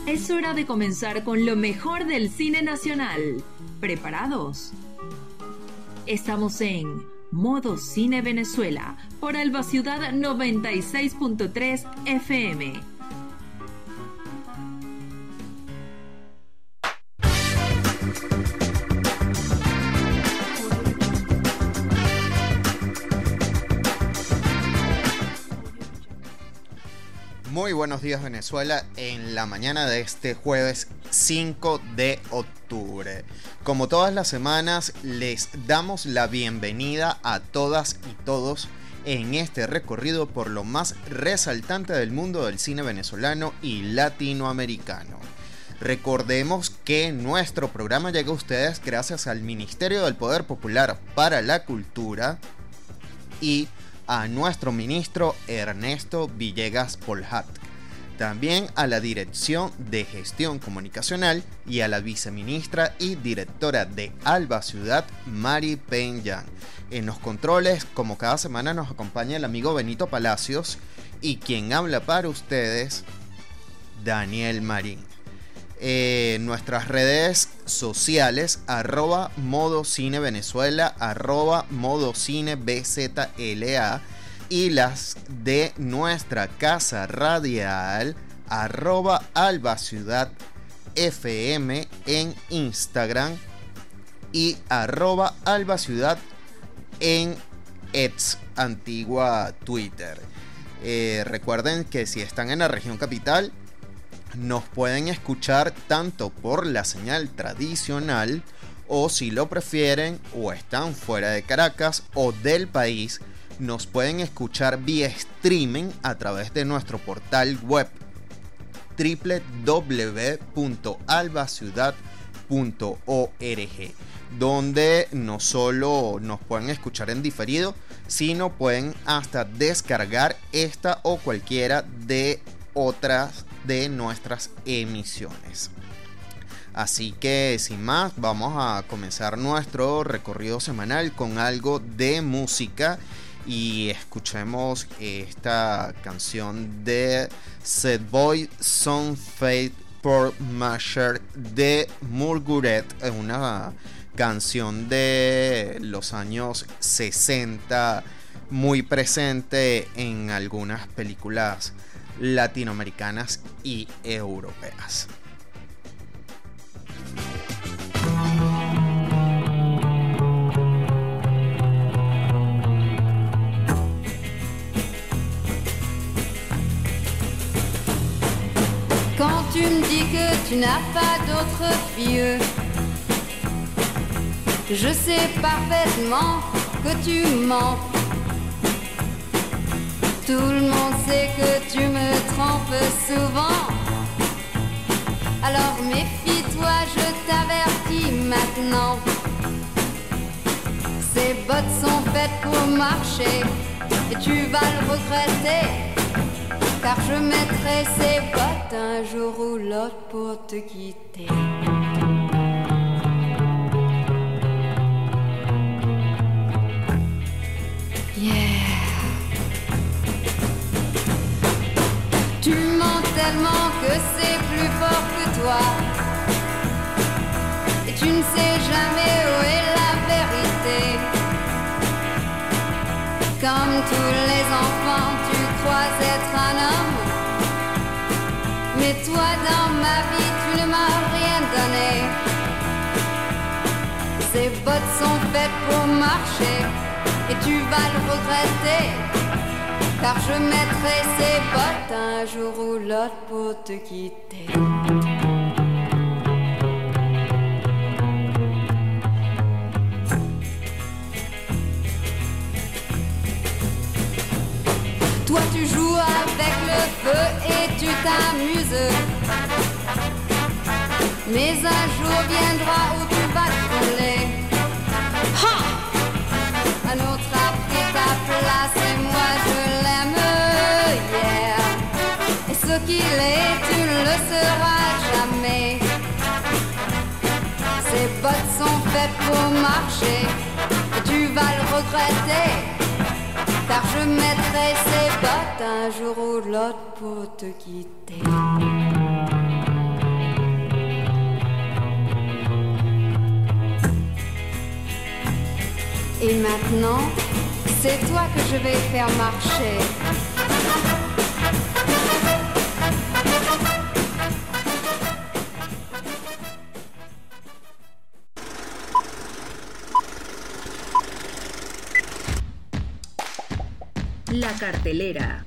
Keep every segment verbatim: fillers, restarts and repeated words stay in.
Es hora de comenzar con lo mejor del cine nacional. ¿Preparados? Estamos en Modo Cine Venezuela por Alba Ciudad noventa y seis punto tres F M. Muy buenos días, Venezuela, en la mañana de este jueves cinco de octubre. Como todas las semanas, les damos la bienvenida a todas y todos en este recorrido por lo más resaltante del mundo del cine venezolano y latinoamericano. Recordemos que nuestro programa llega a ustedes gracias al Ministerio del Poder Popular para la Cultura y a nuestro ministro Ernesto Villegas Poljat, también a la Dirección de Gestión Comunicacional y a la viceministra y directora de Alba Ciudad, Mari Peña. En los controles, como cada semana, nos acompaña el amigo Benito Palacios y quien habla para ustedes, Daniel Marín. Eh, nuestras redes sociales, arroba Modo Cine Venezuela, arroba Modo Cine B Z L A, y las de nuestra casa radial, arroba Alba Ciudad F M en Instagram y arroba Alba Ciudad en ex antigua Twitter. Eh, recuerden que si están en la región capital, nos pueden escuchar tanto por la señal tradicional o, si lo prefieren o están fuera de Caracas o del país, nos pueden escuchar vía streaming a través de nuestro portal web doble u doble u doble u punto alba ciudad punto org, donde no solo nos pueden escuchar en diferido, sino pueden hasta descargar esta o cualquiera de otras de nuestras emisiones. Así que sin más, vamos a comenzar nuestro recorrido semanal con algo de música y escuchemos esta canción de Set Boy Son Fate por Masher de Murguret, una canción de los años sesenta muy presente en algunas películas latinoamericanas y europeas. Quand tu me dis que tu n'as pas d'autre fille, je sais parfaitement que tu mens. Tout le monde sait que tu me trompes souvent. Alors méfie-toi, je t'avertis maintenant. Ces bottes sont faites pour marcher et tu vas le regretter, car je mettrai ces bottes un jour ou l'autre pour te quitter. Tu mens tellement que c'est plus fort que toi, et tu ne sais jamais où est la vérité. Comme tous les enfants, tu crois être un homme, mais toi dans ma vie tu ne m'as rien donné. Ces bottes sont faites pour marcher et tu vas le regretter, car je mettrai ces bottes un jour ou l'autre pour te quitter. Toi tu joues avec le feu et tu t'amuses, mais un jour viendra où tu vas te brûler. Ha! Un autre a pris ta place et moi je l'aime, yeah. Et ce qu'il est, tu ne le seras jamais. Ces bottes sont faites pour marcher et tu vas le regretter, car je mettrai ces bottes un jour ou l'autre pour te quitter. Et maintenant, c'est toi que je vais faire marcher. La cartelera.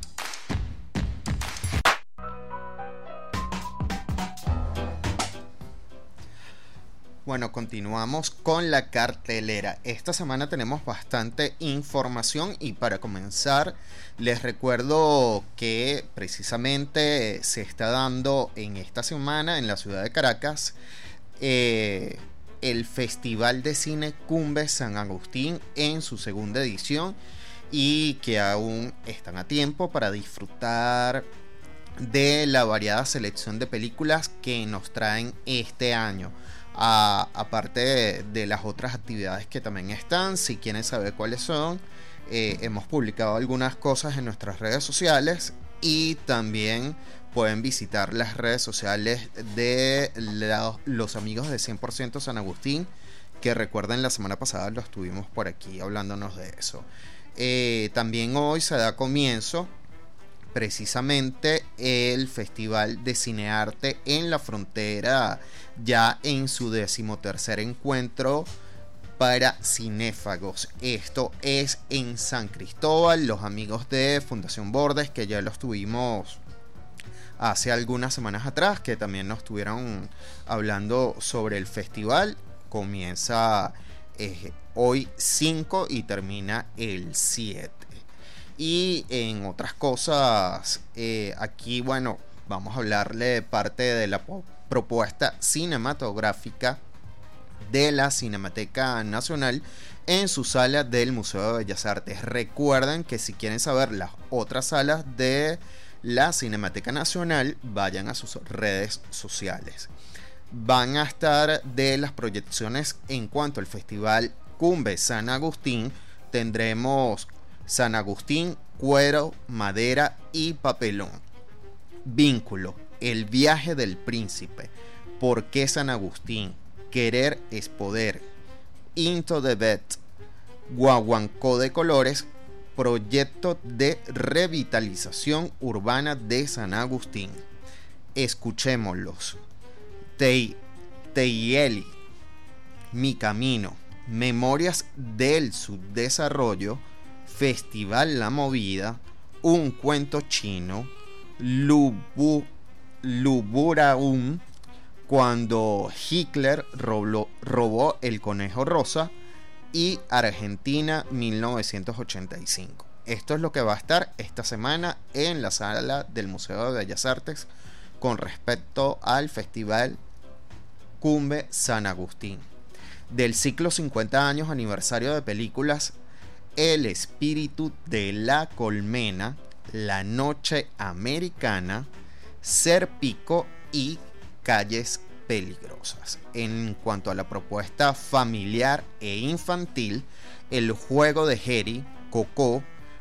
Bueno, continuamos con la cartelera. Esta semana tenemos bastante información y para comenzar les recuerdo que precisamente se está dando en esta semana en la ciudad de Caracas eh, el Festival de Cine Cumbe San Agustín en su segunda edición y que aún están a tiempo para disfrutar de la variada selección de películas que nos traen este año. A, aparte de, de las otras actividades que también están, si quieren saber cuáles son, eh, hemos publicado algunas cosas en nuestras redes sociales y también pueden visitar las redes sociales de la, los amigos de cien por ciento San Agustín, que recuerden la semana pasada lo estuvimos por aquí hablándonos de eso. Eh, también hoy se da comienzo precisamente el Festival de Cinearte en la Frontera, ya en su decimotercer encuentro para cinéfagos. Esto es en San Cristóbal. Los amigos de Fundación Bordes, que ya los tuvimos hace algunas semanas atrás, que también nos estuvieron hablando sobre el festival, comienza eh, hoy cinco y termina el siete. Y en otras cosas, eh, aquí, bueno, vamos a hablarle de parte de la propuesta cinematográfica de la Cinemateca Nacional en su sala del Museo de Bellas Artes. Recuerden que si quieren saber las otras salas de la Cinemateca Nacional, vayan a sus redes sociales. Van a estar de las proyecciones en cuanto al Festival Cumbe San Agustín. Tendremos San Agustín, Cuero, Madera y Papelón. Vínculo, El viaje del príncipe, ¿Por qué San Agustín?, Querer es poder, Into the Bed, Guaguancó de colores, Proyecto de revitalización urbana de San Agustín. Escuchémoslos. Tei, Teieli, Mi camino, Memorias del subdesarrollo, Festival La Movida, Un cuento chino, Lubu, Luburaum, Cuando Hitler robó, robó el conejo rosa y Argentina mil novecientos ochenta y cinco. Esto es lo que va a estar esta semana en la sala del Museo de Bellas Artes con respecto al Festival Cumbe San Agustín. Del ciclo cincuenta años aniversario de películas El espíritu de la colmena, La noche americana, Serpico y Calles peligrosas. En cuanto a la propuesta familiar e infantil, El juego de Harry, Coco,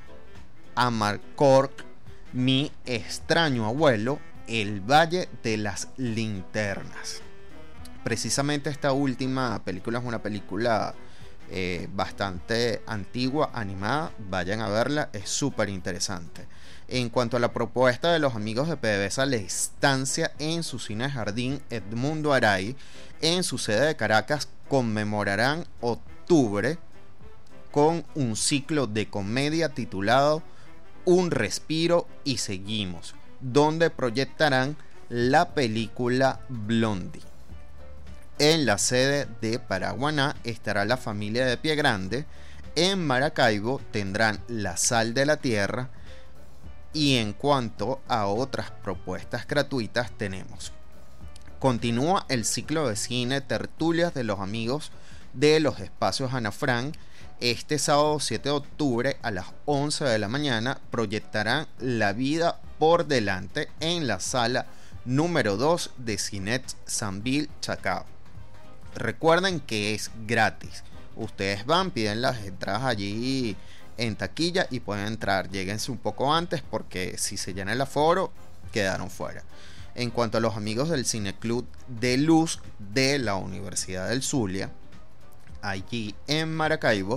Amarcord, Mi extraño abuelo, El valle de las linternas. Precisamente esta última película es una película eh, bastante antigua, animada. Vayan a verla, es súper interesante. En cuanto a la propuesta de los amigos de PDVSA, La estancia en su cine jardín Edmundo Aray, en su sede de Caracas, conmemorarán octubre con un ciclo de comedia titulado Un respiro y seguimos, donde proyectarán la película Blondie. En la sede de Paraguaná estará La familia de Pie Grande. En Maracaibo tendrán La sal de la tierra. Y en cuanto a otras propuestas gratuitas, tenemos: continúa el ciclo de cine Tertulias de los amigos de los espacios Ana Frank. Este sábado siete de octubre a las once de la mañana proyectarán La vida por delante en la sala número dos de Cinet Sambil Chacao. Recuerden que es gratis. Ustedes van, piden las entradas allí en taquilla y pueden entrar. Lléguense un poco antes porque si se llena el aforo, quedaron fuera. En cuanto a los amigos del Cineclub de Luz de la Universidad del Zulia, allí en Maracaibo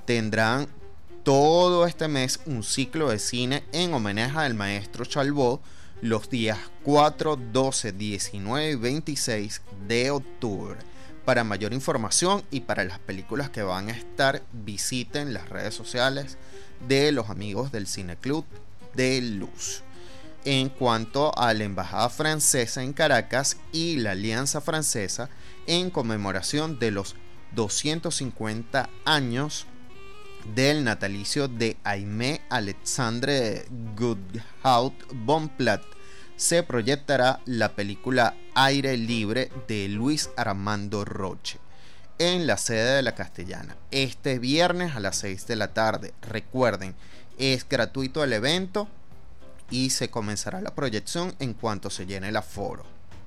tendrán todo este mes un ciclo de cine en homenaje al maestro Chalbaud los días cuatro, doce, diecinueve y veintiséis de octubre. Para mayor información y para las películas que van a estar, visiten las redes sociales de los amigos del Cineclub de Luz. En cuanto a la Embajada Francesa en Caracas y la Alianza Francesa, en conmemoración de los doscientos cincuenta años del natalicio de Aimé Alexandre Goodhart Bonpland, se proyectará la película Aire Libre de Luis Armando Roche en la sede de la Castellana este viernes a las seis de la tarde. Recuerden, es gratuito el evento y se comenzará la proyección en cuanto se llene el aforo.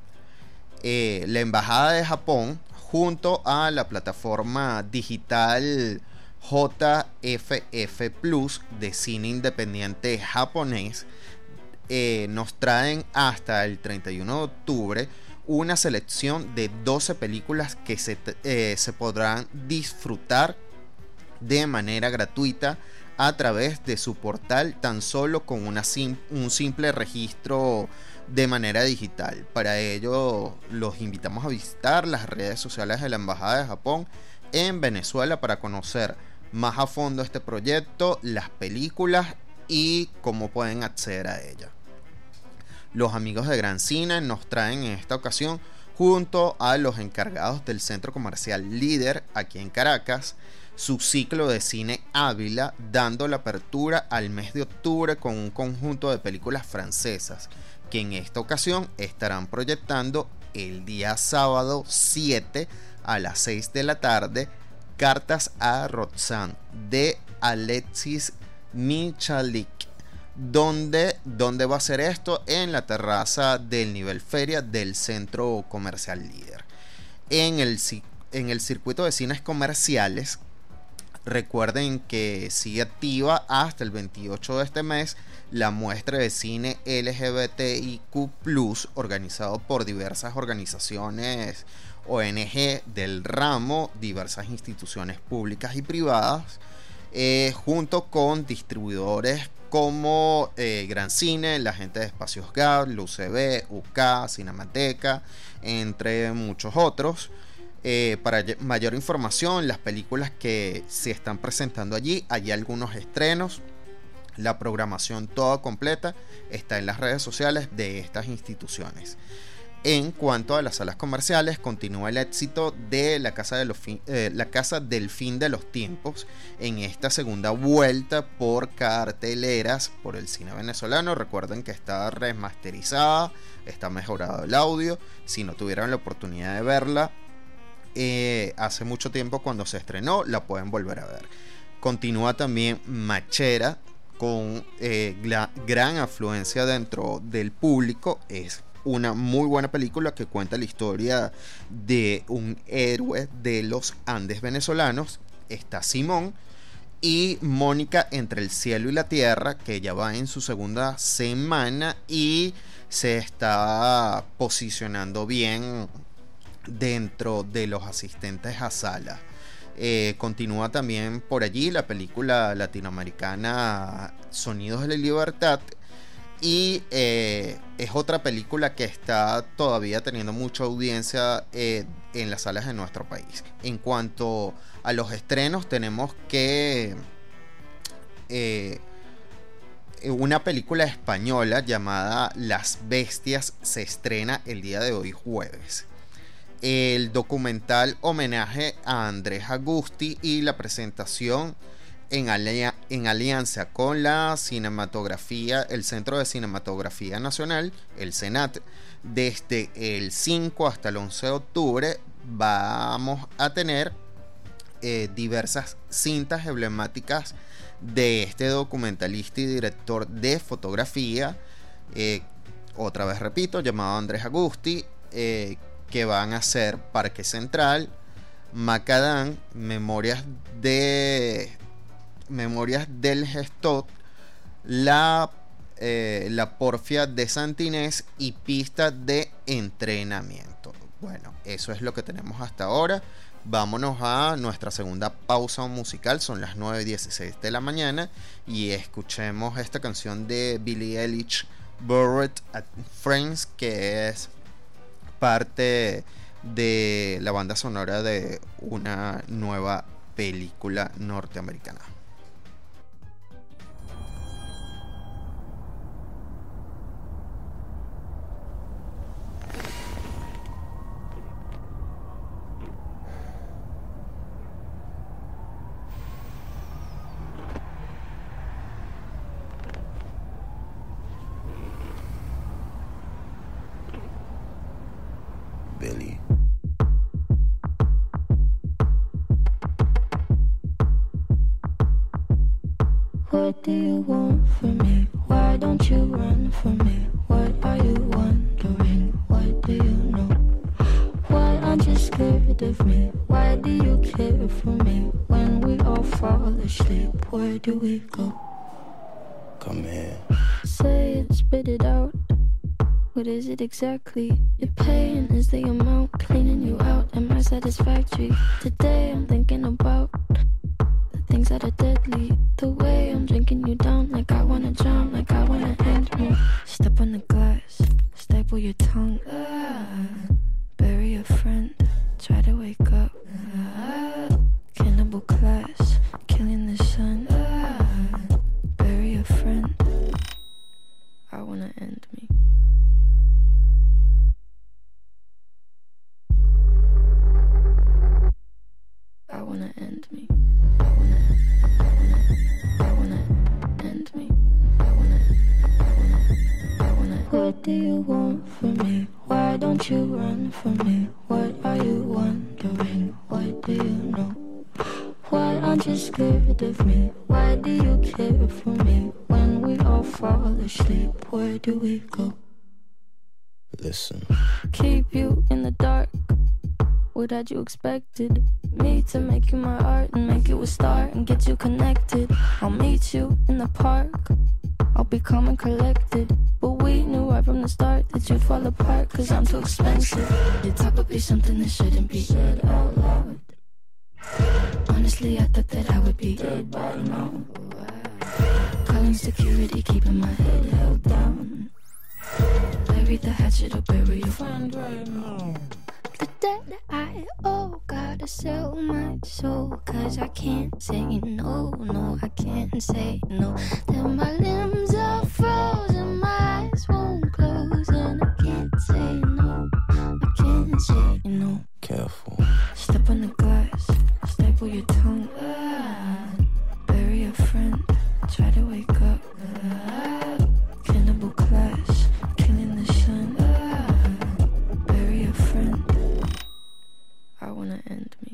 Eh, la Embajada de Japón, junto a la plataforma digital J F F Plus de cine independiente japonés, eh, nos traen hasta el treinta y uno de octubre una selección de doce películas que se, eh, se podrán disfrutar de manera gratuita a través de su portal, tan solo con una sim- un simple registro de manera digital. Para ello los invitamos a visitar las redes sociales de la Embajada de Japón en Venezuela para conocer más a fondo este proyecto, las películas y cómo pueden acceder a ella. Los amigos de Gran Cine nos traen en esta ocasión, junto a los encargados del Centro Comercial Líder aquí en Caracas, su ciclo de cine Ávila, dando la apertura al mes de octubre con un conjunto de películas francesas que en esta ocasión estarán proyectando el día sábado siete a las seis de la tarde Cartas a Roxanne de Alexis Michalik. ¿Dónde, ¿Dónde va a ser esto? En la terraza del nivel feria del Centro Comercial Líder. En el, en el circuito de cines comerciales, recuerden que sigue activa hasta el veintiocho de este mes la muestra de cine L G B T I Q plus, organizado por diversas organizaciones O N G del ramo, diversas instituciones públicas y privadas, eh, junto con distribuidores como eh, Gran Cine, la gente de Espacios G A B, L U C B, U K, Cinemateca, entre muchos otros. Eh, para mayor información, las películas que se están presentando allí, hay algunos estrenos. La programación toda completa está en las redes sociales de estas instituciones. En cuanto a las salas comerciales, continúa el éxito de la Casa, de los fin, eh, la Casa del Fin de los Tiempos en esta segunda vuelta por carteleras por el cine venezolano. Recuerden que está remasterizada, está mejorado el audio. Si no tuvieron la oportunidad de verla eh, hace mucho tiempo cuando se estrenó, la pueden volver a ver. Continúa también Machera con eh, la gran afluencia dentro del público. Es una muy buena película que cuenta la historia de un héroe de los Andes venezolanos. Está Simón y Mónica entre el cielo y la tierra, que ya va en su segunda semana y se está posicionando bien dentro de los asistentes a sala. Eh, continúa también por allí la película latinoamericana Sonidos de la Libertad. Y eh, es otra película que está todavía teniendo mucha audiencia eh, en las salas de nuestro país. En cuanto a los estrenos, tenemos que eh, una película española llamada Las Bestias se estrena el día de hoy, jueves. El documental homenaje a Andrés Agusti y la presentación En, alia- en alianza con la cinematografía, el Centro de Cinematografía Nacional, el CENAT, desde el cinco hasta el once de octubre vamos a tener eh, diversas cintas emblemáticas de este documentalista y director de fotografía, eh, otra vez repito, llamado Andrés Agusti, eh, que van a ser Parque Central, Macadán, Memorias de Memorias del Gestor, la, eh, la Porfia de Santinés y Pista de Entrenamiento. Bueno, eso es lo que tenemos hasta ahora. vámonos a nuestra segunda pausa musical. Son las nueve y dieciséis de la mañana y escuchemos esta canción de Billie Eilish, Buried at Friends, que es parte de la banda sonora de una nueva película norteamericana. Billy. What do you want from me? Why don't you run from me? What are you wondering? What do you know? Why aren't you scared of me? Why do you care for me? When we all fall asleep, where do we go? Come here. Say it, spit it out. What is it exactly? Your pain is the amount cleaning you out. Am I satisfactory? Today I'm thinking about the things that are deadly. The way I'm drinking you down, like I wanna drown, like I wanna end me. Step on the glass, staple your tongue. Ah, bury a friend, try to wake up. Ah, cannibal class, killing the sun. Ah, bury a friend. I wanna end me. I wanna end me. I wanna, I wanna, I wanna end me. I wanna, I wanna, I wanna. What do you want from me? Why don't you run from me? What are you wondering? What do you know? Why aren't you scared of me? Why do you care for me? When we all fall asleep, where do we go? Listen. Keep you in the dark. What had you expected? Me to make you my art and make you a star and get you connected. I'll meet you in the park. I'll be calm and collected. But we knew right from the start that you'd fall apart, cause I'm too expensive. Your talk would be something that shouldn't be said out loud. Honestly, I thought that I would be dead by now. Calling security, keeping my head held down. Bury the hatchet or bury your friend right now. The debt I owe, gotta sell my soul, cause I can't say no, no, I can't say no. Then my limbs are frozen, my eyes won't close, and I can't say no, I can't say no. Careful. Step on the glass, staple your tongue. Ah, bury a friend, try to wake up. Ah, cannibal class, killing the sun. Ah, bury a friend. I wanna end me.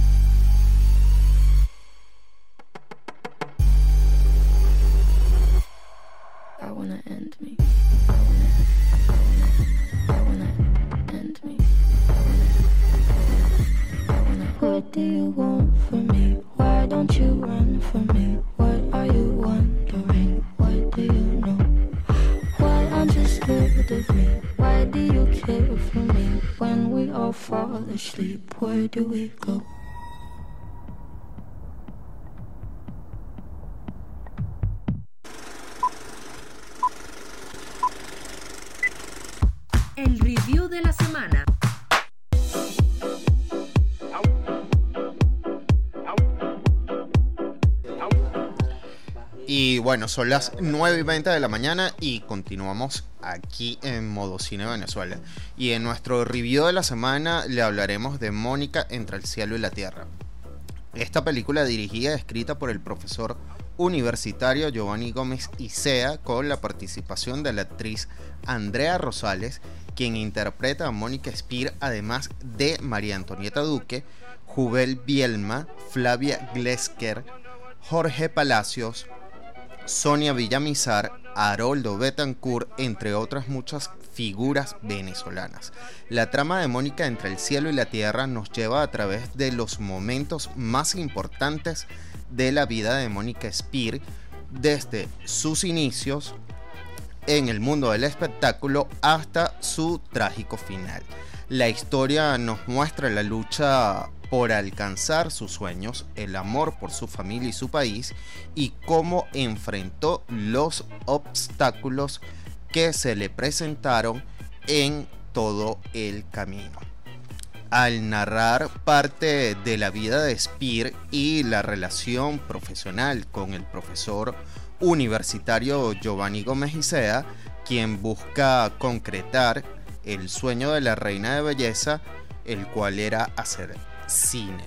I wanna end me. I wanna, I wanna, I wanna end me. I wanna, I wanna. What do you want from me? Why don't you run from me? What are you wondering? What do you know? Why aren't you scared of me? Why do you care for me? When we all fall asleep, where do we go? El review de la semana. Y bueno, son las nueve y veinte de la mañana y continuamos aquí en Modo Cine Venezuela. Y en nuestro review de la semana le hablaremos de Mónica entre el cielo y la tierra. Esta película dirigida y escrita por el profesor universitario Giovanni Gómez Isea, con la participación de la actriz Andrea Rosales, quien interpreta a Mónica Spear, además de María Antonieta Duque, Jubel Bielma, Flavia Glesker, Jorge Palacios, Sonia Villamizar, Haroldo Betancourt, entre otras muchas figuras venezolanas. La trama de Mónica entre el cielo y la tierra nos lleva a través de los momentos más importantes de la vida de Mónica Spear, desde sus inicios en el mundo del espectáculo hasta su trágico final. La historia nos muestra la lucha por alcanzar sus sueños, el amor por su familia y su país, y cómo enfrentó los obstáculos que se le presentaron en todo el camino. Al narrar parte de la vida de Speer y la relación profesional con el profesor universitario Giovanni Gómez Isea, quien busca concretar el sueño de la reina de belleza, el cual era hacer cine.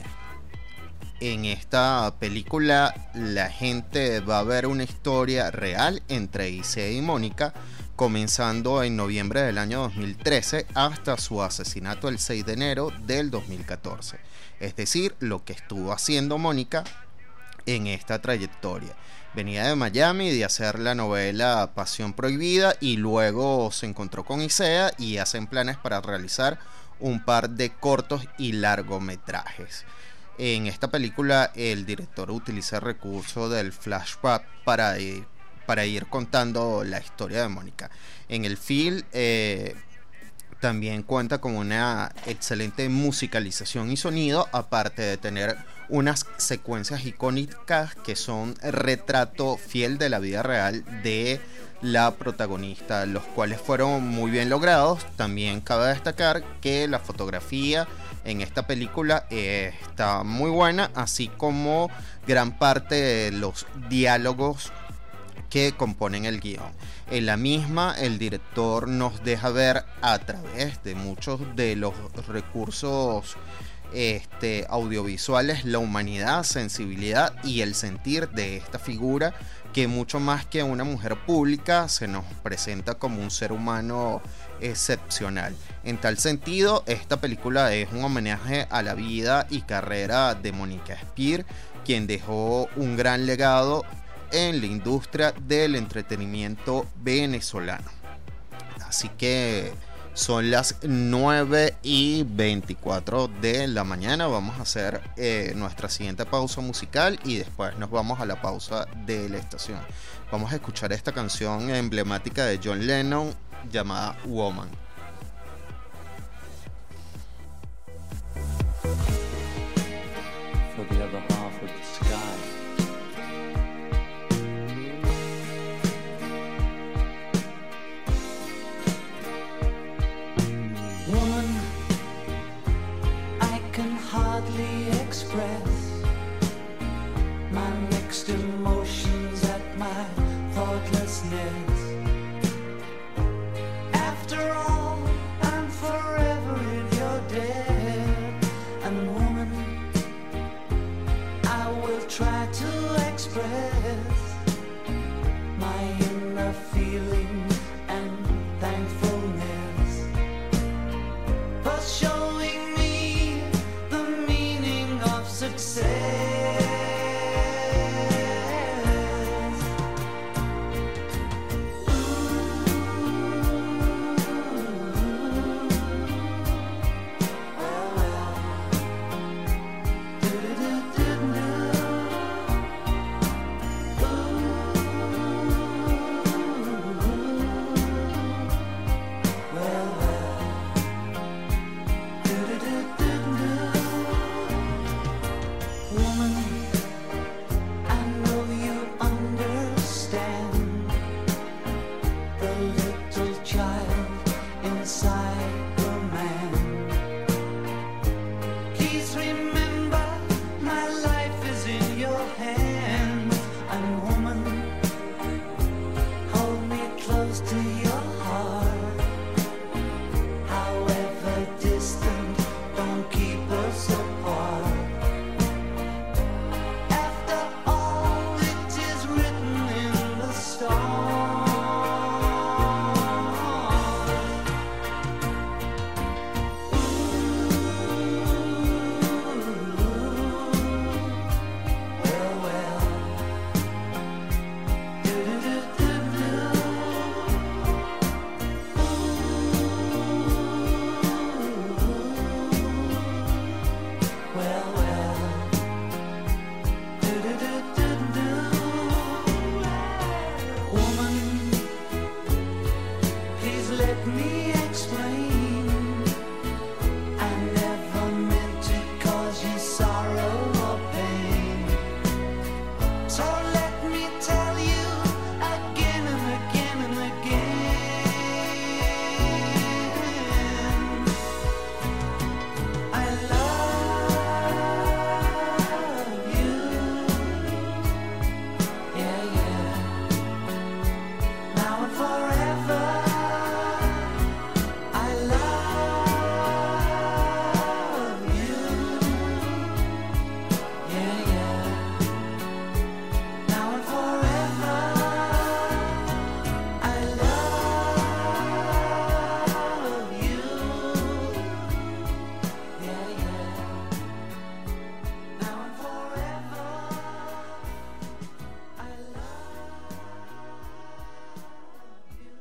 En esta película la gente va a ver una historia real entre Isea y Mónica, comenzando en noviembre del año dos mil trece hasta su asesinato el seis de enero del dos mil catorce. Es decir, lo que estuvo haciendo Mónica en esta trayectoria. Venía de Miami de hacer la novela Pasión Prohibida y luego se encontró con Isea y hacen planes para realizar un par de cortos y largometrajes. En esta película el director utiliza el recurso del flashback para ir, para ir contando la historia de Mónica. En el film eh, también cuenta con una excelente musicalización y sonido, aparte de tener unas secuencias icónicas que son retrato fiel de la vida real de la protagonista, los cuales fueron muy bien logrados. También cabe destacar que la fotografía en esta película eh, está muy buena, así como gran parte de los diálogos que componen el guión. En la misma, el director nos deja ver a través de muchos de los recursos este, audiovisuales la humanidad, sensibilidad y el sentir de esta figura, que mucho más que una mujer pública se nos presenta como un ser humano excepcional. En tal sentido, esta película es un homenaje a la vida y carrera de Mónica Speer, quien dejó un gran legado en la industria del entretenimiento venezolano. Así que son las nueve y veinticuatro de la mañana. Vamos a hacer eh, nuestra siguiente pausa musical y después nos vamos a la pausa de la estación. Vamos a escuchar esta canción emblemática de John Lennon llamada Woman. For the other half of the sky. Woman, I can hardly express my mixed emotions at my thoughtlessness. After all and forever. I love you. Yeah, yeah. Now and forever. I love you. Yeah, yeah. Now and forever. I love you.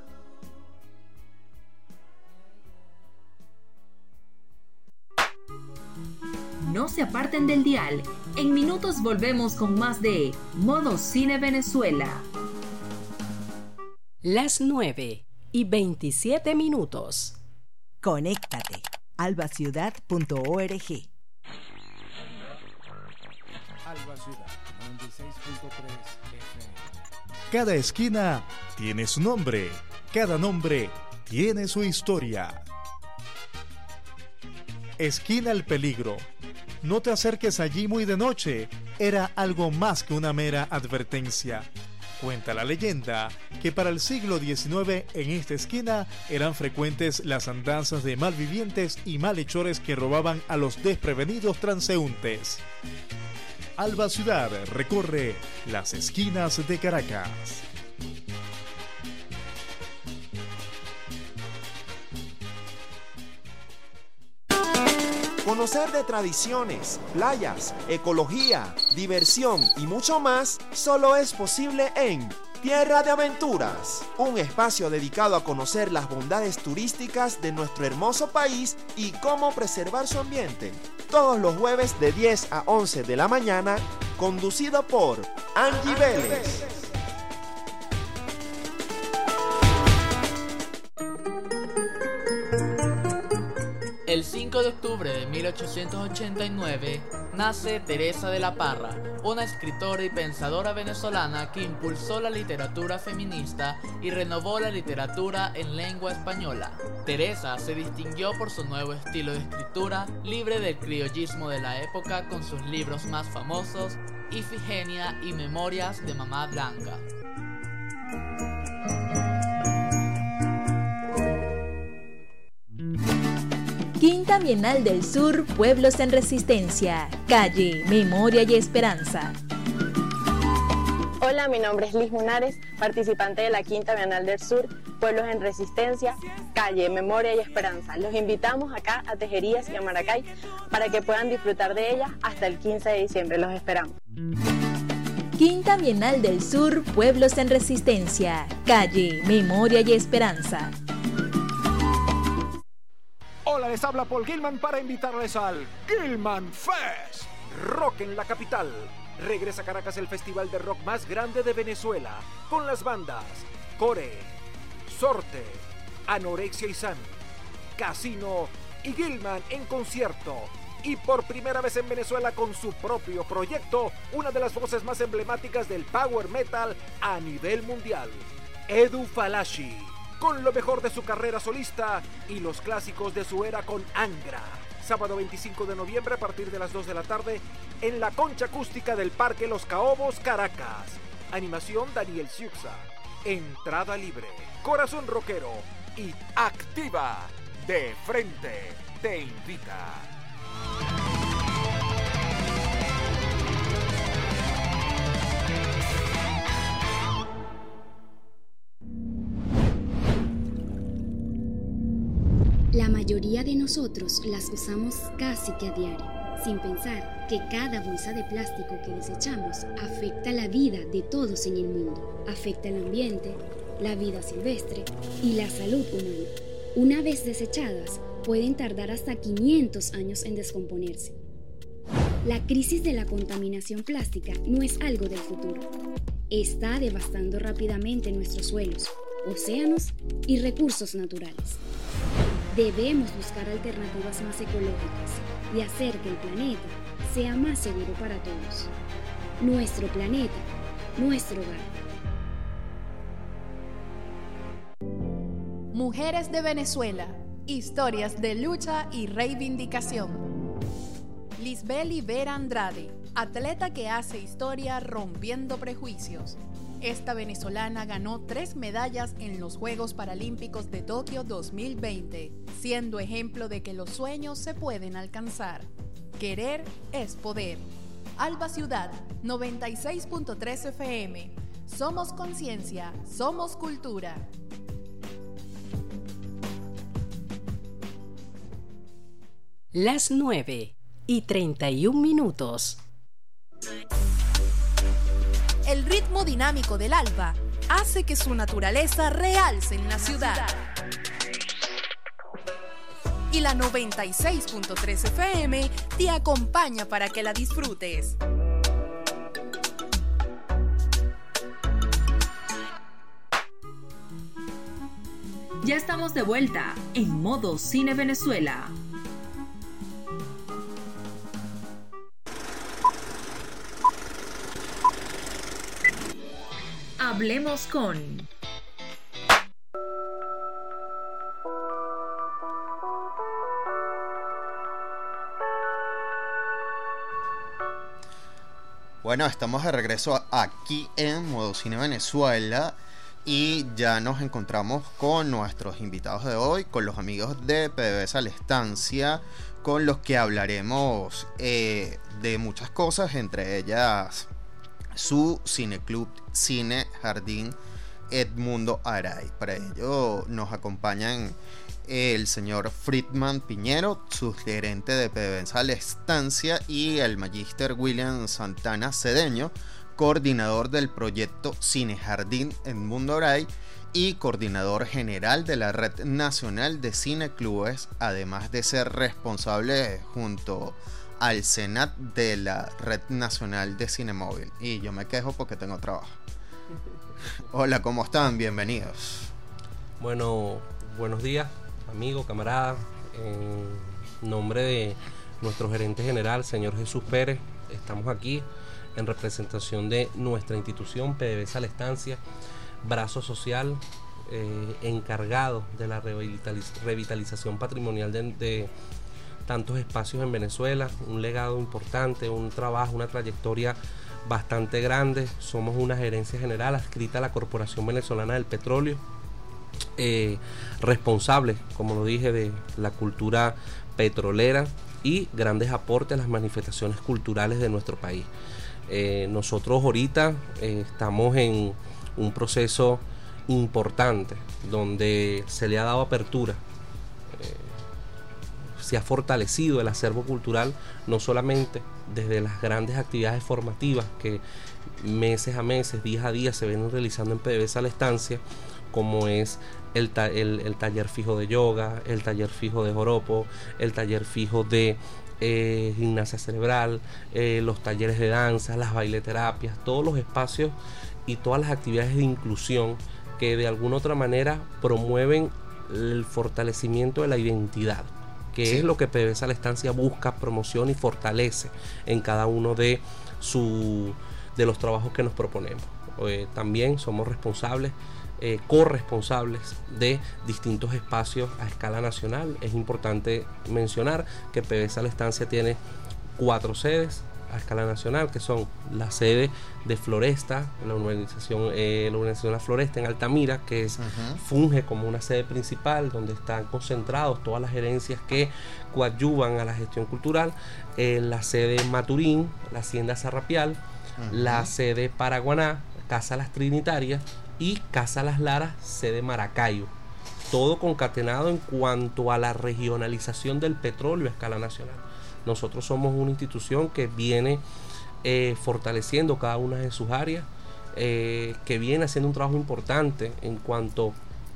No se aparten del dial. En minutos volvemos con más de Modo Cine Venezuela. Las nueve y veintisiete minutos. Conéctate. albaciudad punto org. Alba Ciudad noventa y seis punto tres F M. Cada esquina tiene su nombre, cada nombre tiene su historia. Esquina El Peligro. No te acerques allí muy de noche. Era algo más que una mera advertencia. Cuenta la leyenda que para el siglo diecinueve en esta esquina eran frecuentes las andanzas de malvivientes y malhechores que robaban a los desprevenidos transeúntes. Alba Ciudad recorre las esquinas de Caracas. Conocer de tradiciones, playas, ecología, diversión y mucho más solo es posible en Tierra de Aventuras, un espacio dedicado a conocer las bondades turísticas de nuestro hermoso país y cómo preservar su ambiente. Todos los jueves de diez a once de la mañana, conducido por Angie Vélez. El cinco de octubre de mil ochocientos ochenta y nueve nace Teresa de la Parra, una escritora y pensadora venezolana que impulsó la literatura feminista y renovó la literatura en lengua española. Teresa se distinguió por su nuevo estilo de escritura, libre del criollismo de la época, con sus libros más famosos, Ifigenia y Memorias de Mamá Blanca. Quinta Bienal del Sur, Pueblos en Resistencia, calle, Memoria y Esperanza. Hola, mi nombre es Liz Munares, participante de la Quinta Bienal del Sur, Pueblos en Resistencia, calle, Memoria y Esperanza. Los invitamos acá a Tejerías y a Maracay para que puedan disfrutar de ella hasta el quince de diciembre. Los esperamos. Quinta Bienal del Sur, Pueblos en Resistencia, calle, Memoria y Esperanza. Hola, les habla Paul Gilman para invitarles al Gilman Fest. Rock en la capital. Regresa a Caracas el festival de rock más grande de Venezuela, con las bandas Core, Sorte, Anorexia y San, Casino y Gilman en concierto. Y por primera vez en Venezuela con su propio proyecto, una de las voces más emblemáticas del power metal a nivel mundial, Edu Falashi, con lo mejor de su carrera solista y los clásicos de su era con Angra. Sábado veinticinco de noviembre a partir de las dos de la tarde en la Concha Acústica del Parque Los Caobos, Caracas. Animación Daniel Siuxa. Entrada libre. Corazón Rockero y Activa de Frente te invita. La mayoría de nosotros las usamos casi que a diario, sin pensar que cada bolsa de plástico que desechamos afecta la vida de todos en el mundo, afecta el ambiente, la vida silvestre y la salud humana. Una vez desechadas, pueden tardar hasta quinientos años en descomponerse. La crisis de la contaminación plástica no es algo del futuro. Está devastando rápidamente nuestros suelos, océanos y recursos naturales. Debemos buscar alternativas más ecológicas y hacer que el planeta sea más seguro para todos. Nuestro planeta, nuestro hogar. Mujeres de Venezuela, historias de lucha y reivindicación. Lisbeli Vera Andrade, atleta que hace historia rompiendo prejuicios. Esta venezolana ganó tres medallas en los Juegos Paralímpicos de Tokio dos mil veinte, siendo ejemplo de que los sueños se pueden alcanzar. Querer es poder. Alba Ciudad, noventa y seis punto tres F M. Somos conciencia, somos cultura. Las nueve y treinta y un minutos. El ritmo dinámico del alba hace que su naturaleza realce en la ciudad. Y la noventa y seis punto tres F M te acompaña para que la disfrutes. Ya estamos de vuelta en Modo Cine Venezuela. Hablemos con... Bueno, estamos de regreso aquí en Modo Cine Venezuela y ya nos encontramos con nuestros invitados de hoy, con los amigos de PDVSA La Estancia, con los que hablaremos eh, de muchas cosas, entre ellas su cineclub Cine Jardín Edmundo Aray. Para ello nos acompañan el señor Friedman Piñero, subgerente de PDVSA La Estancia, y el magíster William Santana Cedeño, coordinador del proyecto Cine Jardín Edmundo Aray y coordinador general de la Red Nacional de Cineclubes, además de ser responsable junto al Senat de la Red Nacional de Cine Móvil. Y yo me quejo porque tengo trabajo. Hola, ¿cómo están? Bienvenidos. Bueno, buenos días, amigo, camarada. En nombre de nuestro gerente general, señor Jesús Pérez, estamos aquí en representación de nuestra institución PDVSA La Estancia, brazo social eh, encargado de la revitaliz- revitalización patrimonial de, de tantos espacios en Venezuela, un legado importante, un trabajo, una trayectoria bastante grande. Somos una gerencia general adscrita a la Corporación Venezolana del Petróleo, eh, responsable, como lo dije, de la cultura petrolera y grandes aportes a las manifestaciones culturales de nuestro país. Eh, nosotros ahorita eh, estamos en un proceso importante donde se le ha dado apertura, eh, se ha fortalecido el acervo cultural, no solamente desde las grandes actividades formativas que meses a meses, días a día se vienen realizando en PDVSA La Estancia, como es el, ta- el, el taller fijo de yoga, el taller fijo de joropo, el taller fijo de Eh, gimnasia cerebral, eh, los talleres de danza, las baileterapias, todos los espacios y todas las actividades de inclusión que de alguna otra manera promueven el fortalecimiento de la identidad, que sí. es lo que PDVSA La Estancia busca, promociona y fortalece en cada uno de, su, de los trabajos que nos proponemos. Eh, también somos responsables Eh, corresponsables de distintos espacios a escala nacional. Es importante mencionar que PDVSA La Estancia tiene cuatro sedes a escala nacional, que son la sede de Floresta, la urbanización, eh, la urbanización La Floresta en Altamira, que es, uh-huh. funge como una sede principal donde están concentrados todas las gerencias que coadyuvan a la gestión cultural, eh, la sede Maturín, la Hacienda Sarrapial, uh-huh. la sede Paraguaná, Casa Las Trinitarias, y Casa Las Laras, sede Maracaibo. Todo concatenado en cuanto a la regionalización del petróleo a escala nacional. Nosotros somos una institución que viene eh, fortaleciendo cada una de sus áreas, eh, que viene haciendo un trabajo importante en cuanto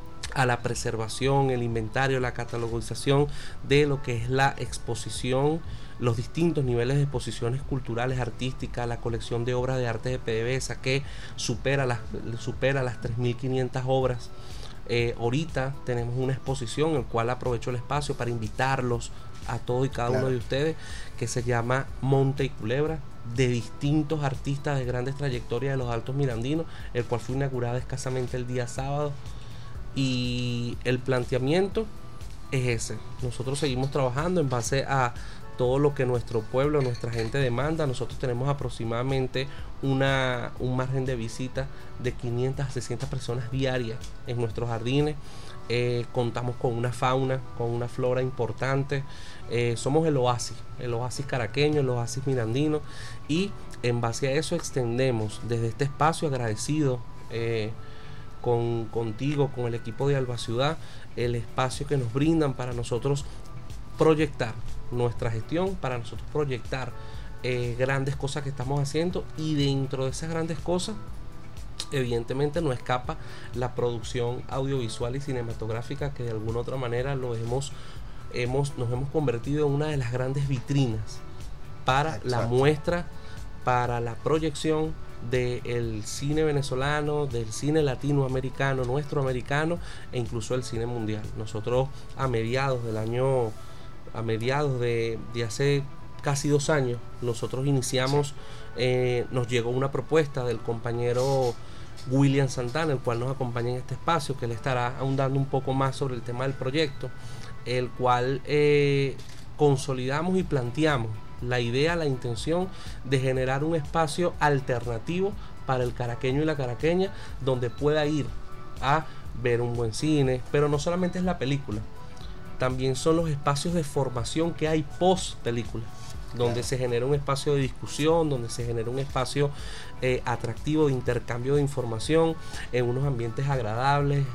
a la preservación, el inventario, la catalogización de lo que es la exposición, los distintos niveles de exposiciones culturales, artísticas, la colección de obras de arte de PDVSA que supera las, supera las tres mil quinientas obras. Eh, ahorita tenemos una exposición en la cual aprovecho el espacio para invitarlos a todos y cada claro. uno de ustedes, que se llama Monte y Culebra, de distintos artistas de grandes trayectorias de los Altos Mirandinos, el cual fue inaugurada escasamente el día sábado. Y el planteamiento es ese. Nosotros seguimos trabajando en base a todo lo que nuestro pueblo, nuestra gente demanda. Nosotros tenemos aproximadamente una, un margen de visita de quinientas a seiscientas personas diarias en nuestros jardines. Eh, contamos con una fauna, con una flora importante. Eh, somos el oasis, el oasis caraqueño, el oasis mirandino, y en base a eso extendemos desde este espacio agradecido eh, con, contigo, con el equipo de Alba Ciudad, el espacio que nos brindan para nosotros proyectar nuestra gestión, para nosotros proyectar eh, grandes cosas que estamos haciendo, y dentro de esas grandes cosas evidentemente no escapa la producción audiovisual y cinematográfica, que de alguna u otra manera lo hemos, hemos nos hemos convertido en una de las grandes vitrinas para Exacto. la muestra, para la proyección del cine venezolano, del cine latinoamericano, nuestro americano, e incluso el cine mundial. Nosotros a mediados del año, a mediados de, de hace casi dos años, nosotros iniciamos, sí. eh, nos llegó una propuesta del compañero William Santana, el cual nos acompaña en este espacio, que le estará ahondando un poco más sobre el tema del proyecto, el cual eh, consolidamos y planteamos la idea, la intención de generar un espacio alternativo para el caraqueño y la caraqueña, donde pueda ir a ver un buen cine, pero no solamente es la película, también son los espacios de formación que hay post película, donde claro. se genera un espacio de discusión, donde se genera un espacio eh, atractivo de intercambio de información en unos ambientes agradables,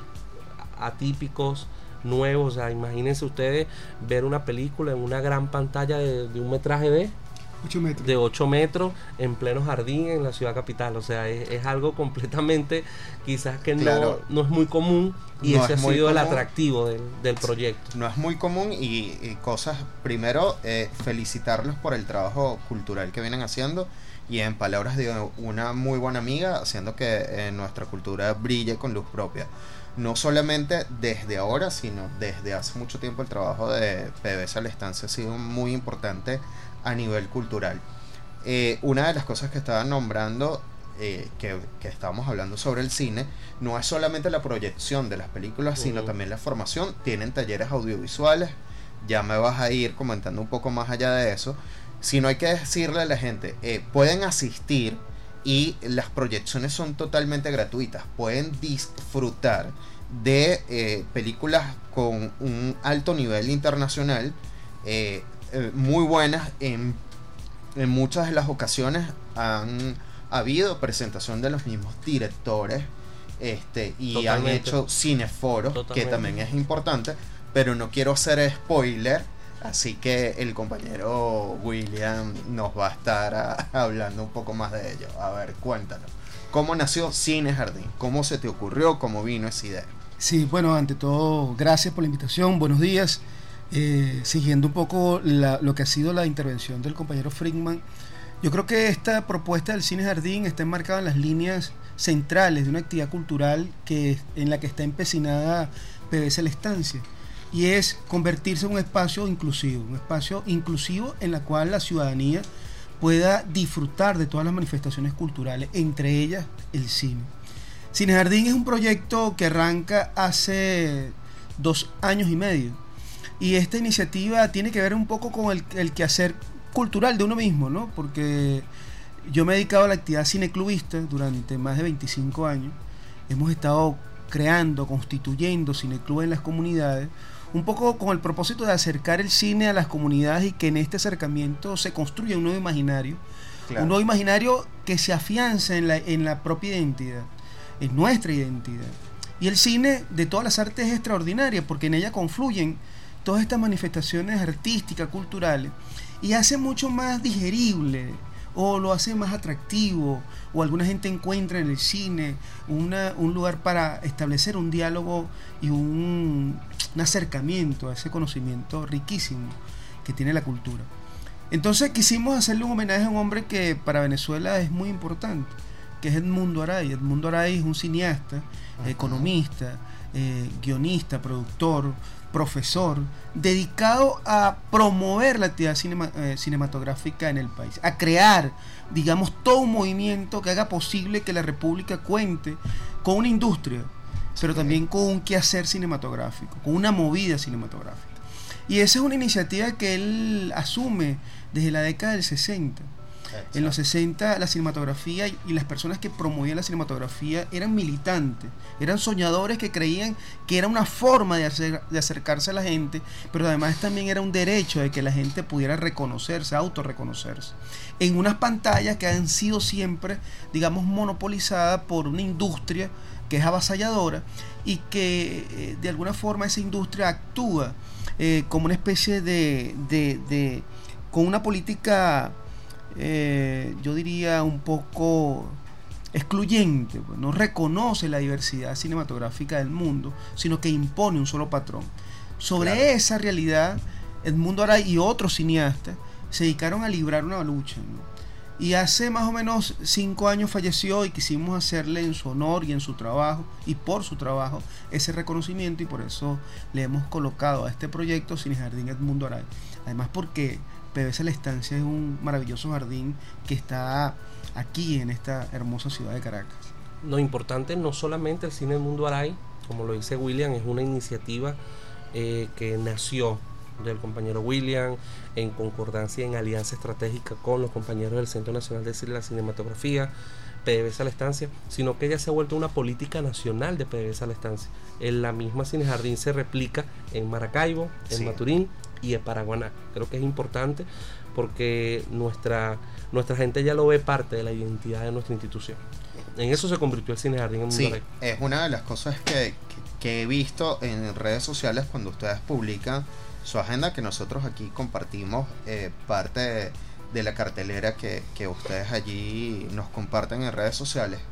atípicos, nuevos. O sea, imagínense ustedes ver una película en una gran pantalla de, de un metraje de ocho metros. de ocho metros en pleno jardín en la ciudad capital. O sea, es, es algo completamente quizás que claro. no, no es muy común, y no ese ha sido el atractivo del, del proyecto. No es muy común, y, y cosas, primero eh, felicitarlos por el trabajo cultural que vienen haciendo, y en palabras de una muy buena amiga, haciendo que eh, nuestra cultura brille con luz propia. No solamente desde ahora, sino desde hace mucho tiempo el trabajo de P B S a la estancia ha sido muy importante a nivel cultural. Eh, una de las cosas que estaban nombrando, eh, que, que estábamos hablando sobre el cine, no es solamente la proyección de las películas, uh-huh. sino también la formación. Tienen talleres audiovisuales, ya me vas a ir comentando un poco más allá de eso. Si no, hay que decirle a la gente, eh, pueden asistir, y las proyecciones son totalmente gratuitas. Pueden disfrutar de eh, películas con un alto nivel internacional, eh, eh, muy buenas. En, en muchas de las ocasiones han habido presentación de los mismos directores, este, y totalmente. Han hecho cineforos, totalmente. Que también es importante, pero no quiero hacer spoiler. Así que el compañero William nos va a estar a, hablando un poco más de ello. A ver, cuéntanos. ¿Cómo nació Cine Jardín? ¿Cómo se te ocurrió? ¿Cómo vino esa idea? Sí, bueno, ante todo, gracias por la invitación. Buenos días. Eh, siguiendo un poco la, lo que ha sido la intervención del compañero Frickman, yo creo que esta propuesta del Cine Jardín está enmarcada en las líneas centrales de una actividad cultural que, en la que está empecinada P B S La Estancia. Y es convertirse en un espacio inclusivo, un espacio inclusivo en la cual la ciudadanía pueda disfrutar de todas las manifestaciones culturales, entre ellas el cine. Cine Jardín es un proyecto que arranca hace dos años y medio, y esta iniciativa tiene que ver un poco con el, el quehacer cultural de uno mismo, ¿no? Porque yo me he dedicado a la actividad cineclubista durante más de veinticinco años. Hemos estado creando, constituyendo cineclubes en las comunidades, un poco con el propósito de acercar el cine a las comunidades, y que en este acercamiento se construya un nuevo imaginario, claro. un nuevo imaginario que se afianza en la, en la propia identidad, en nuestra identidad. Y el cine de todas las artes es extraordinaria, porque en ella confluyen todas estas manifestaciones artísticas, culturales, y hace mucho más digerible, o lo hace más atractivo, o alguna gente encuentra en el cine una, un lugar para establecer un diálogo y un, un acercamiento a ese conocimiento riquísimo que tiene la cultura. Entonces quisimos hacerle un homenaje a un hombre que para Venezuela es muy importante, que es Edmundo Aray. Edmundo Aray es un cineasta, uh-huh. economista, eh, guionista, productor, profesor, dedicado a promover la actividad cinema, eh, cinematográfica en el país, a crear, digamos, todo un movimiento que haga posible que la República cuente con una industria, pero también con un quehacer cinematográfico, con una movida cinematográfica. Y esa es una iniciativa que él asume desde la década del sesenta. Exacto. En los sesenta la cinematografía y las personas que promovían la cinematografía eran militantes, eran soñadores que creían que era una forma de, hacer, de acercarse a la gente, pero además también era un derecho de que la gente pudiera reconocerse, autorreconocerse, en unas pantallas que han sido siempre, digamos, monopolizadas por una industria que es avasalladora y que eh, de alguna forma esa industria actúa eh, como una especie de, de, de con una política Eh, yo diría un poco excluyente, pues, no reconoce la diversidad cinematográfica del mundo, sino que impone un solo patrón. Sobre claro. esa realidad, Edmundo Aray y otros cineastas se dedicaron a librar una lucha, ¿no? Y hace más o menos cinco años falleció y quisimos hacerle en su honor y en su trabajo y por su trabajo ese reconocimiento, y por eso le hemos colocado a este proyecto Cine Jardín Edmundo Aray. Además porque P B C La Estancia es un maravilloso jardín que está aquí en esta hermosa ciudad de Caracas. Lo importante no solamente el Cine Edmundo Aray, como lo dice William, es una iniciativa eh, que nació del compañero William en concordancia, en alianza estratégica con los compañeros del Centro Nacional de Cine y la Cinematografía, P B C La Estancia, sino que ella se ha vuelto una política nacional de P B C La Estancia. En la misma Cine Jardín se replica en Maracaibo, en sí. Maturín y en Paraguaná. Creo que es importante porque nuestra, nuestra gente ya lo ve parte de la identidad de nuestra institución. En eso se convirtió el Cine Jardín en Sí, Mundo es una de las cosas que, que, que he visto en redes sociales cuando ustedes publican su agenda, que nosotros aquí compartimos eh, parte de, de la cartelera que, que ustedes allí nos comparten en redes sociales,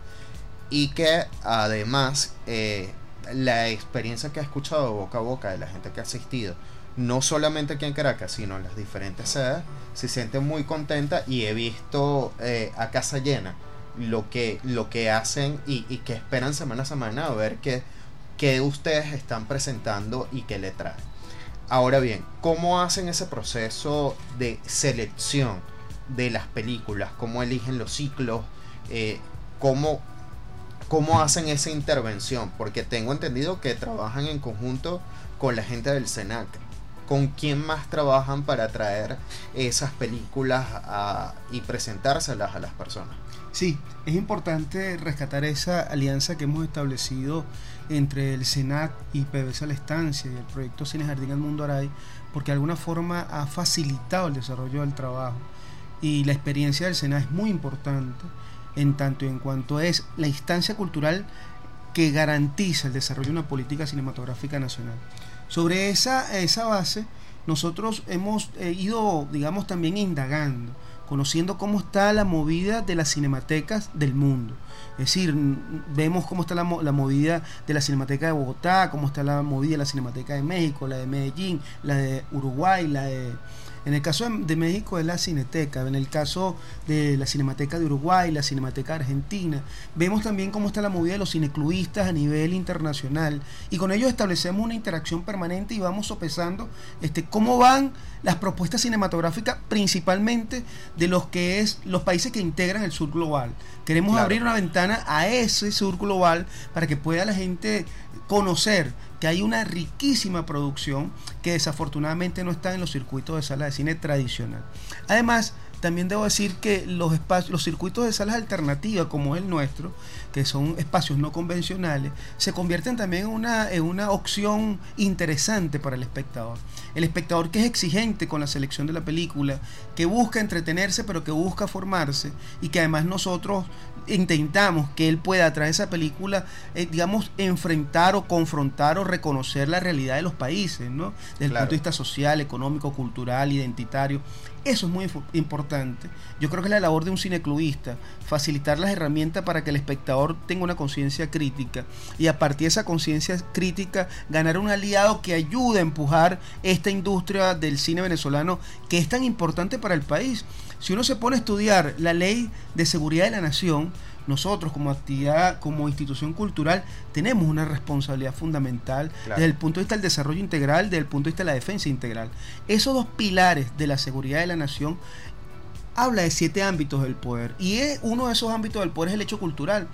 y que además eh, la experiencia que he escuchado boca a boca de la gente que ha asistido, no solamente aquí en Caracas, sino en las diferentes sedes, se siente muy contenta, y he visto eh, a casa llena lo que, lo que hacen y, y que esperan semana a semana a ver qué, qué ustedes están presentando y qué le traen. Ahora bien, ¿cómo hacen ese proceso de selección de las películas? ¿Cómo eligen los ciclos? Eh, ¿cómo, ¿Cómo hacen esa intervención? Porque tengo entendido que trabajan en conjunto con la gente del SENAC. ¿Con quién más trabajan para traer esas películas a, y presentárselas a las personas? Sí, es importante rescatar esa alianza que hemos establecido entre el SENAC y P B C La Estancia y el proyecto Cine Jardín Edmundo Aray, porque de alguna forma ha facilitado el desarrollo del trabajo, y la experiencia del SENAC es muy importante en tanto y en cuanto es la instancia cultural que garantiza el desarrollo de una política cinematográfica nacional. Sobre esa, esa base nosotros hemos eh, ido, digamos, también indagando, conociendo cómo está la movida de las cinematecas del mundo. Es decir, vemos cómo está la, la movida de la Cinemateca de Bogotá, cómo está la movida de la Cinemateca de México, la de Medellín, la de Uruguay, la de... En el caso de México es la Cineteca, en el caso de la Cinemateca de Uruguay, la Cinemateca de Argentina. Vemos también cómo está la movida de los cineclubistas a nivel internacional, y con ellos establecemos una interacción permanente y vamos sopesando este, cómo van las propuestas cinematográficas, principalmente de los que es los países que integran el sur global. Queremos claro. abrir una ventana a ese sur global para que pueda la gente conocer que hay una riquísima producción que desafortunadamente no está en los circuitos de salas de cine tradicional. Además, también debo decir que los espacios, los circuitos de salas alternativas como el nuestro, que son espacios no convencionales, se convierten también en una, en una opción interesante para el espectador. El espectador que es exigente con la selección de la película, que busca entretenerse pero que busca formarse, y que además nosotros intentamos que él pueda a través de esa película eh, digamos enfrentar o confrontar o reconocer la realidad de los países, ¿no? Desde el claro. punto de vista social, económico, cultural, identitario. Eso es muy importante. Yo creo que es la labor de un cineclubista, facilitar las herramientas para que el espectador tenga una conciencia crítica, y a partir de esa conciencia crítica ganar un aliado que ayude a empujar esta industria del cine venezolano, que es tan importante para el país. Si uno se pone a estudiar la Ley de Seguridad de la Nación, nosotros como actividad, como institución cultural, tenemos una responsabilidad fundamental claro. desde el punto de vista del desarrollo integral, desde el punto de vista de la defensa integral. Esos dos pilares de la seguridad de la nación habla de siete ámbitos del poder, y es, uno de esos ámbitos del poder es el hecho cultural.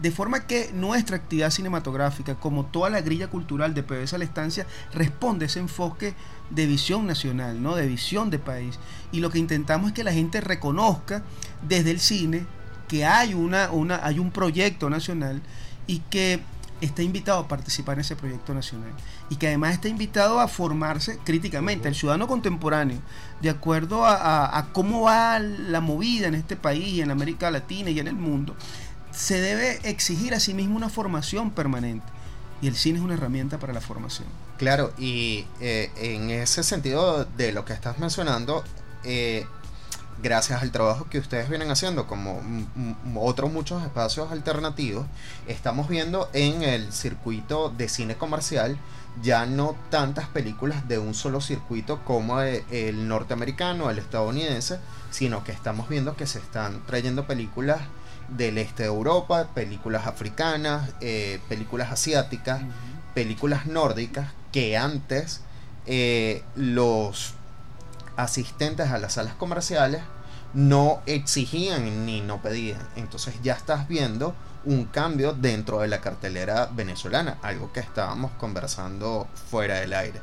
De forma que nuestra actividad cinematográfica, como toda la grilla cultural de P D V S A La Estancia, responde a ese enfoque de visión nacional, ¿no? De visión de país. Y lo que intentamos es que la gente reconozca desde el cine que hay, una, una, hay un proyecto nacional y que está invitado a participar en ese proyecto nacional y que además está invitado a formarse críticamente. El ciudadano contemporáneo, de acuerdo a, a, a cómo va la movida en este país, en América Latina y en el mundo, se debe exigir a sí mismo una formación permanente, y el cine es una herramienta para la formación. Claro, y eh, en ese sentido de lo que estás mencionando, eh, gracias al trabajo que ustedes vienen haciendo, como m- m- otros muchos espacios alternativos, estamos viendo en el circuito de cine comercial ya no tantas películas de un solo circuito como el, el norteamericano, el estadounidense, sino que estamos viendo que se están trayendo películas del este de Europa, películas africanas, eh, películas asiáticas, uh-huh. películas nórdicas, que antes eh, los asistentes a las salas comerciales no exigían ni no pedían. Entonces ya estás viendo un cambio dentro de la cartelera venezolana, algo que estábamos conversando fuera del aire.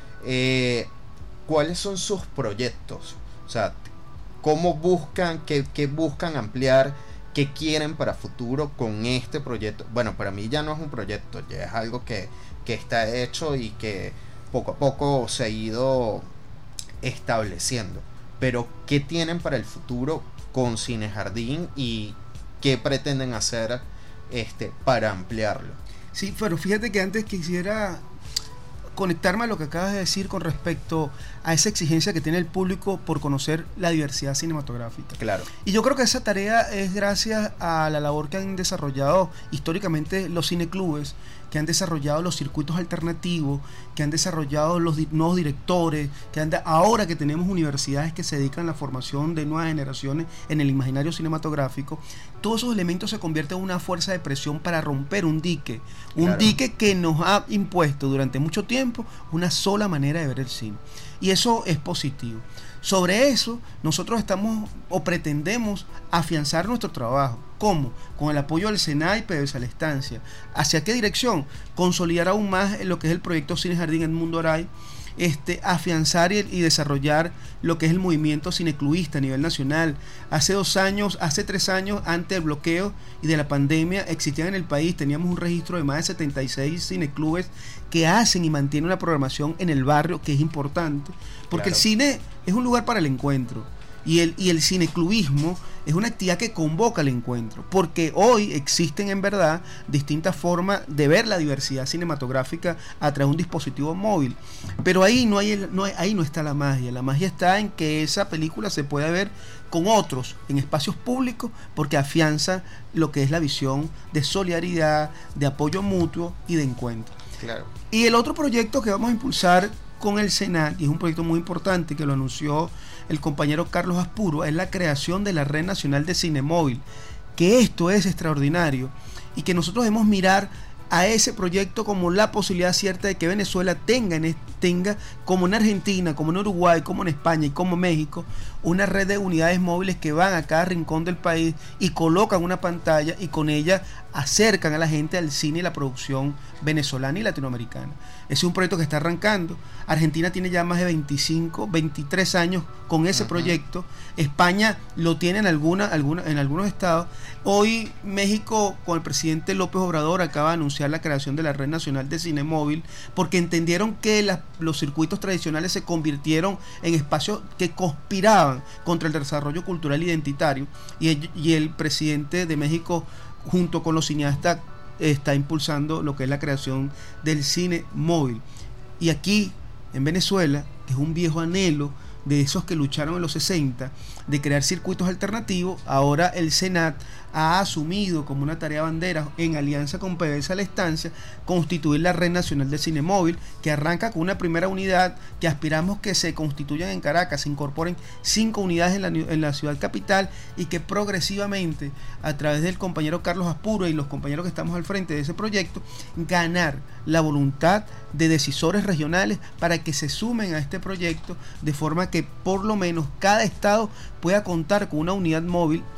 Eh, ¿Cuáles son sus proyectos? O sea, ¿cómo buscan, qué, qué buscan ampliar, qué quieren para futuro con este proyecto? Bueno, para mí ya no es un proyecto, ya es algo que, que está hecho y que poco a poco se ha ido estableciendo. Pero ¿qué tienen para el futuro con Cine Jardín y qué pretenden hacer este para ampliarlo? Sí, pero fíjate que antes quisiera conectarme a lo que acabas de decir con respecto a esa exigencia que tiene el público por conocer la diversidad cinematográfica. Claro. Y yo creo que esa tarea es gracias a la labor que han desarrollado históricamente los cineclubes, que han desarrollado los circuitos alternativos, que han desarrollado los di- nuevos directores, que han de- ahora que tenemos universidades que se dedican a la formación de nuevas generaciones en el imaginario cinematográfico, todos esos elementos se convierten en una fuerza de presión para romper un dique, un Claro. dique que nos ha impuesto durante mucho tiempo una sola manera de ver el cine. Y eso es positivo. Sobre eso, nosotros estamos o pretendemos afianzar nuestro trabajo. ¿Cómo? Con el apoyo del SENA y P D V S A La Estancia. ¿Hacia qué dirección? Consolidar aún más lo que es el proyecto Cine Jardín en Mundo Aray, este, afianzar y, y desarrollar lo que es el movimiento cineclubista a nivel nacional. Hace dos años, hace tres años, antes del bloqueo y de la pandemia, existían en el país, teníamos un registro de más de setenta y seis cineclubes que hacen y mantienen una programación en el barrio, que es importante, porque Claro. el cine es un lugar para el encuentro. Y el, y el cineclubismo es una actividad que convoca al encuentro, porque hoy existen en verdad distintas formas de ver la diversidad cinematográfica a través de un dispositivo móvil. Pero ahí no, hay el, no hay, ahí no está la magia. La magia está en que esa película se pueda ver con otros en espacios públicos, porque afianza lo que es la visión de solidaridad, de apoyo mutuo y de encuentro. Claro. Y el otro proyecto que vamos a impulsar con el SENA, y es un proyecto muy importante que lo anunció el compañero Carlos Aspuro, es la creación de la Red Nacional de Cine Móvil, que esto es extraordinario y que nosotros debemos mirar a ese proyecto como la posibilidad cierta de que Venezuela tenga, en, tenga como en Argentina, como en Uruguay, como en España y como México, una red de unidades móviles que van a cada rincón del país y colocan una pantalla y con ella acercan a la gente al cine y la producción venezolana y latinoamericana. Ese es un proyecto que está arrancando. Argentina tiene ya más de veinticinco, veintitrés años con ese uh-huh. proyecto. España lo tiene en, alguna, alguna, en algunos estados. Hoy México, con el presidente López Obrador, acaba de anunciar la creación de la Red Nacional de Cine Móvil, porque entendieron que la, los circuitos tradicionales se convirtieron en espacios que conspiraban contra el desarrollo cultural identitario, y el, y el presidente de México, junto con los cineastas, está impulsando lo que es la creación del cine móvil. Y aquí en Venezuela, que es un viejo anhelo de esos que lucharon en los sesenta, de crear circuitos alternativos, ahora el Senat ha asumido como una tarea bandera, en alianza con P D V S A La Estancia, constituir la Red Nacional de Cine Móvil, que arranca con una primera unidad que aspiramos que se constituyan en Caracas, se incorporen cinco unidades en la, en la ciudad capital, y que progresivamente, a través del compañero Carlos Aspuro y los compañeros que estamos al frente de ese proyecto, ganar la voluntad de decisores regionales para que se sumen a este proyecto, de forma que por lo menos cada estado pueda contar con una unidad móvil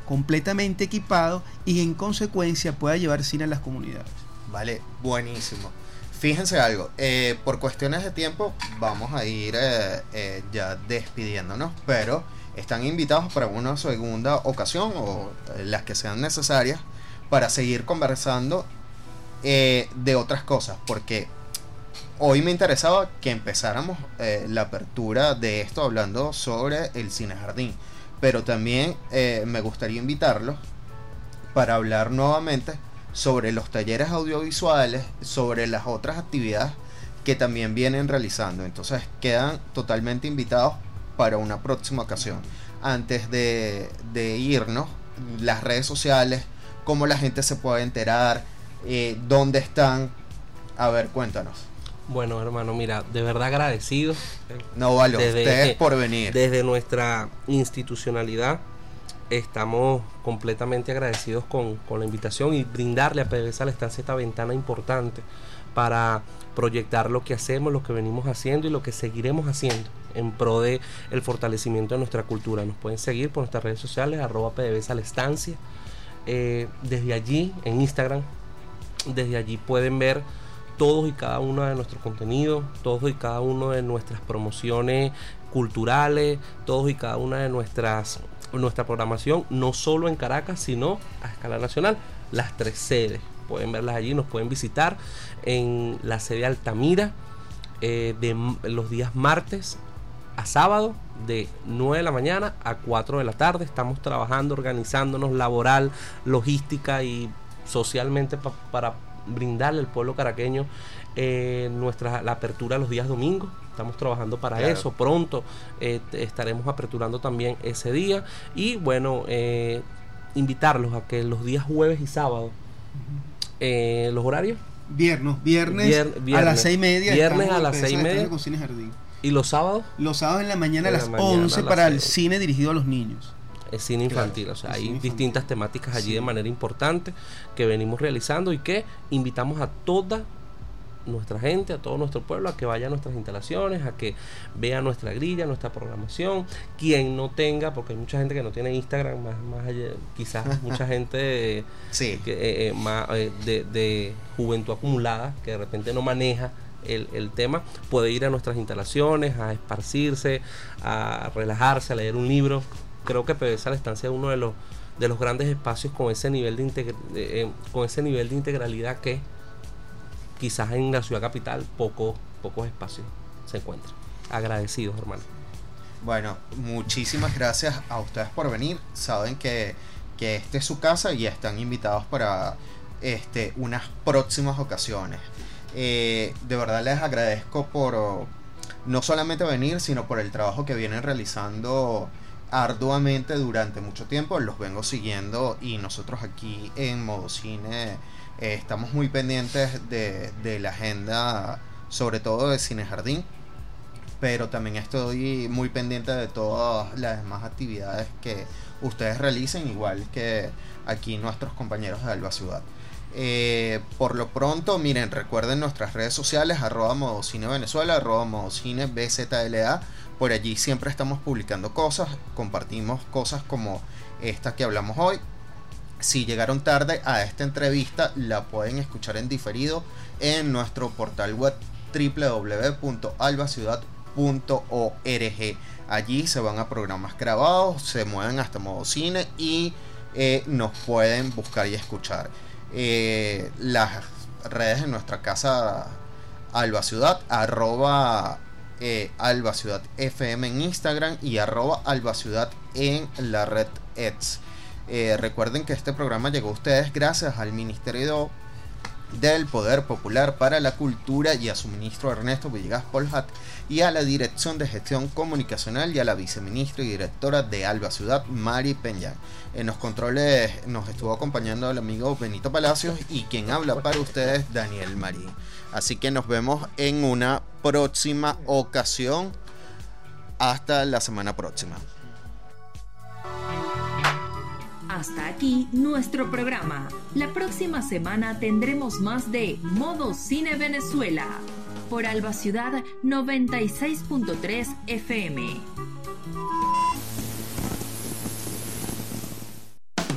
completamente equipado y en consecuencia pueda llevar cine a las comunidades. Vale, buenísimo. Fíjense algo, eh, por cuestiones de tiempo vamos a ir eh, eh, ya despidiéndonos, pero están invitados para una segunda ocasión o eh, las que sean necesarias para seguir conversando eh, de otras cosas, porque hoy me interesaba que empezáramos eh, la apertura de esto hablando sobre el Cine Jardín, pero también eh, me gustaría invitarlos para hablar nuevamente sobre los talleres audiovisuales, sobre las otras actividades que también vienen realizando. Entonces quedan totalmente invitados para una próxima ocasión. Antes de, de irnos, las redes sociales, cómo la gente se puede enterar, eh, dónde están. A ver, cuéntanos. Bueno, hermano, mira, de verdad agradecido. No, vale, desde, ustedes por venir. Desde nuestra institucionalidad estamos completamente agradecidos con, con la invitación y brindarle a PDVSA La Estancia esta ventana importante para proyectar lo que hacemos, lo que venimos haciendo y lo que seguiremos haciendo en pro de el fortalecimiento de nuestra cultura. Nos pueden seguir por nuestras redes sociales, arroba PDVSA La Estancia. Eh, desde allí, en Instagram, desde allí pueden ver todos y cada uno de nuestros contenidos, todos y cada uno de nuestras promociones culturales, todos y cada una de nuestras nuestra programación, no solo en Caracas, sino a escala nacional, las tres sedes. Pueden verlas allí, nos pueden visitar en la sede Altamira, eh, de los días martes a sábado, de nueve de la mañana a cuatro de la tarde. Estamos trabajando, organizándonos laboral, logística y socialmente pa para brindarle al pueblo caraqueño eh, nuestra, la apertura los días domingos. Estamos trabajando para claro. eso. Pronto eh, estaremos aperturando también ese día. Y bueno, eh, invitarlos a que los días jueves y sábados, eh, los horarios. Viernes, viernes, Vier, viernes a las seis y media. Viernes a las seis y media. Con Cine Jardín. ¿Y los sábados? Los sábados en la mañana en a las mañana, once a las para seis. El cine dirigido a los niños. El cine infantil, claro, o sea, hay infantil. distintas temáticas allí sí. de manera importante que venimos realizando y que invitamos a toda nuestra gente, a todo nuestro pueblo a que vaya a nuestras instalaciones, a que vea nuestra grilla, nuestra programación. Quien no tenga, porque hay mucha gente que no tiene Instagram, más, más allá, quizás mucha gente sí. que, eh, eh, más, eh, de, de juventud acumulada que de repente no maneja el, el tema, puede ir a nuestras instalaciones a esparcirse, a relajarse, a leer un libro. Creo que PDVSA La Estancia es uno de los de los grandes espacios con ese nivel de integra eh, con ese nivel de integralidad que quizás en la ciudad capital pocos pocos espacios se encuentran. Agradecidos, hermano. Bueno, muchísimas gracias a ustedes por venir. Saben que, que esta es su casa y están invitados para este, unas próximas ocasiones. Eh, de verdad les agradezco por no solamente venir, sino por el trabajo que vienen realizando arduamente durante mucho tiempo. Los vengo siguiendo y nosotros aquí en Modo Cine eh, estamos muy pendientes de, de la agenda, sobre todo de Cine Jardín, pero también estoy muy pendiente de todas las demás actividades que ustedes realicen, igual que aquí nuestros compañeros de Alba Ciudad. Eh, por lo pronto, miren, recuerden nuestras redes sociales, arroba Modocine Venezuela, arroba Modocine B Z L A. Por allí siempre estamos publicando cosas, compartimos cosas como esta que hablamos hoy. Si llegaron tarde a esta entrevista, la pueden escuchar en diferido en nuestro portal web doble u doble u doble u punto alba ciudad punto org. Allí se van a programas grabados, se mueven hasta Modocine y eh, nos pueden buscar y escuchar. Eh, las redes de nuestra casa Alba Ciudad, arroba eh, Alba Ciudad F M en Instagram y arroba Alba Ciudad en la red X. Eh, recuerden que este programa llegó a ustedes gracias al Ministerio del Poder Popular para la Cultura y a su ministro Ernesto Villegas Poljat y a la Dirección de Gestión Comunicacional y a la viceministra y directora de Alba Ciudad, Mari Peña. En los controles nos estuvo acompañando el amigo Benito Palacios y quien habla para ustedes, Daniel Marín. Así que nos vemos en una próxima ocasión. Hasta la semana próxima. Hasta aquí nuestro programa. La próxima semana tendremos más de Modo Cine Venezuela por Alba Ciudad noventa y seis punto tres F M.